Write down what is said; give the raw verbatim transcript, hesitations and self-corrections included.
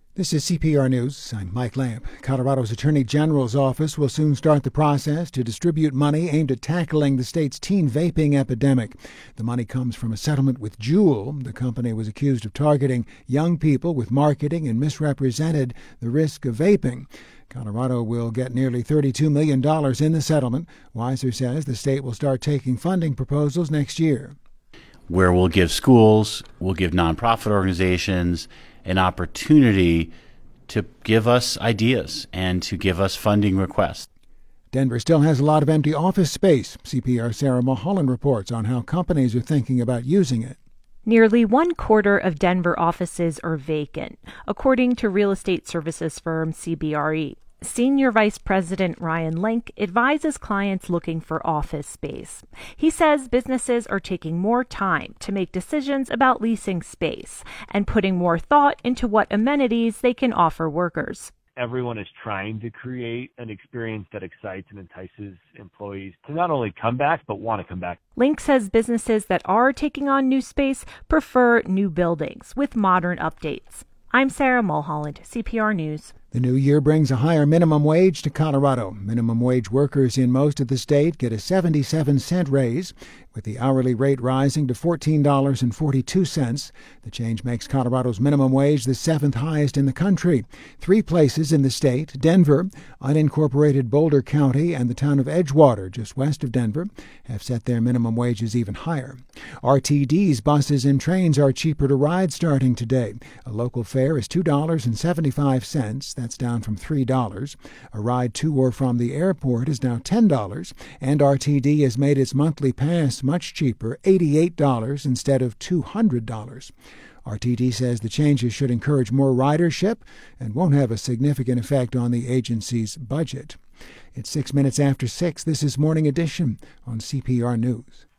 This is C P R News. I'm Mike Lamp. Colorado's Attorney General's office will soon start the process to distribute money aimed at tackling the state's teen vaping epidemic. The money comes from a settlement with Juul. The company was accused of targeting young people with marketing and misrepresented the risk of vaping. Colorado will get nearly thirty-two million dollars in the settlement. Weiser says the state will start taking funding proposals next year. Where we'll give schools, we'll give nonprofit organizations an opportunity to give us ideas and to give us funding requests. Denver still has a lot of empty office space. C P R's Sarah Mulholland reports on how companies are thinking about using it. Nearly one quarter of Denver offices are vacant, according to real estate services firm C B R E. Senior Vice President Ryan Link advises clients looking for office space. He says businesses are taking more time to make decisions about leasing space and putting more thought into what amenities they can offer workers. Everyone is trying to create an experience that excites and entices employees to not only come back, but want to come back. Link says businesses that are taking on new space prefer new buildings with modern updates. I'm Sarah Mulholland, C P R News. The new year brings a higher minimum wage to Colorado. Minimum wage workers in most of the state get a seventy-seven cent raise, with the hourly rate rising to fourteen dollars and forty-two cents. The change makes Colorado's minimum wage the seventh highest in the country. Three places in the state, Denver, unincorporated Boulder County, and the town of Edgewater, just west of Denver, have set their minimum wages even higher. R T D's buses and trains are cheaper to ride starting today. A local fare is two dollars and seventy-five cents. That's down from three dollars. A ride to or from the airport is now ten dollars, and R T D has made its monthly pass much cheaper, eighty-eight dollars instead of two hundred dollars. R T D says the changes should encourage more ridership and won't have a significant effect on the agency's budget. It's six minutes after six. This is Morning Edition on C P R News.